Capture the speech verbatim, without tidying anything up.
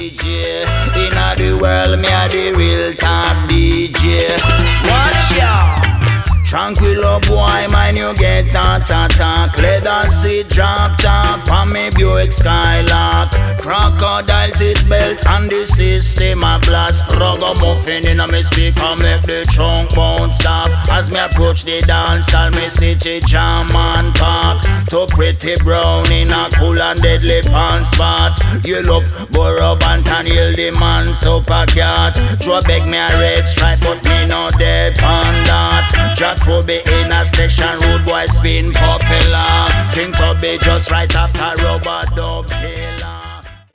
D J. In all the world, me a the real top D J. Watch ya. Tranquilo boy, man, you get ta ta ta. Leather seat drop top, on me Buick Skylark. Crocodile seat belt and the system a blast. Ragamuffin in a me speaker make the trunk bounce off. As me approach the dance, I'll me city jam and park. To pretty brown in a cool and deadly pan spot. You look Burrow and Hill the man so fat cat. Draw beg me a red stripe but me no dead on that. Jack Kobe in a section, rude boy spin popular. King Tubby just right after Rubber Dub Killer.